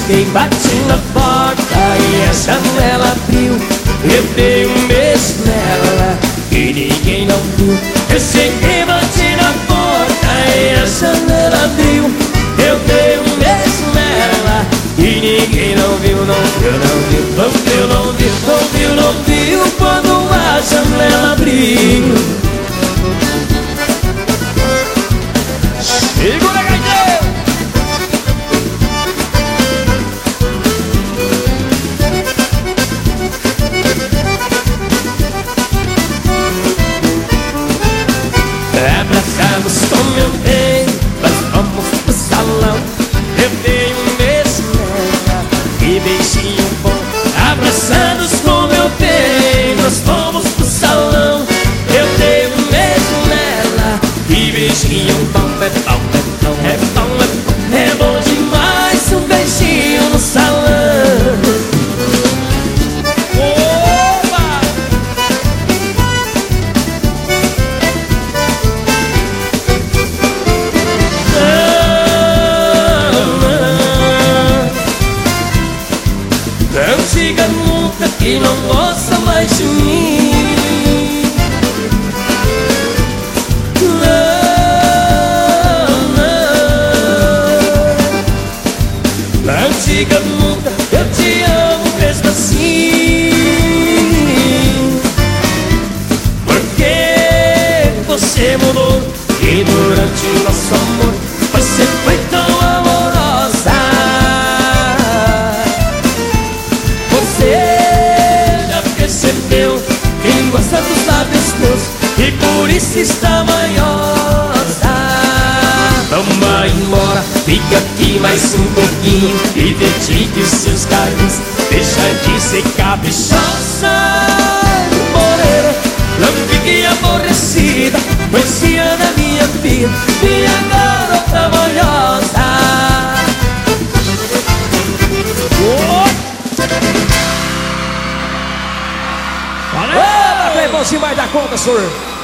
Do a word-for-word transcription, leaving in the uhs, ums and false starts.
Alguém bate na porta e a janela abriu. Eu dei um beijo nela e ninguém não viu. Eu cheguei, bati na porta e a janela abriu. Eu dei um beijo nela e ninguém não viu. Não viu, não viu, não viu, não viu, não viu, não viu quando a janela abriu. Segura, gaiteiro! Abraçamos com meu bem, nós vamos pro salão. Eu dei um beijo nela e beijinho bom. Abraçados com meu bem, nós vamos pro salão. Eu dei um beijo nela e beijinho bom. É bom, é bom, é bom, é bom, é bom demais um beijinho no salão. Opa! Não diga nunca que não gosta mais de mim. Não diga nunca, eu te amo mesmo assim. Porque você mudou e durante o nosso amor você foi tão amorosa. Você já percebeu quem gosta dos lábios teus e por isso está manhosa. Vamos embora, fica aqui mais um pouquinho e dedique os seus carinhos. Deixa de ser caprichosa, morena. Não fique aborrecida, poesia da minha vida, minha garota manhosa. Oh! Valeu! Playboyzinho vai dar conta, senhor.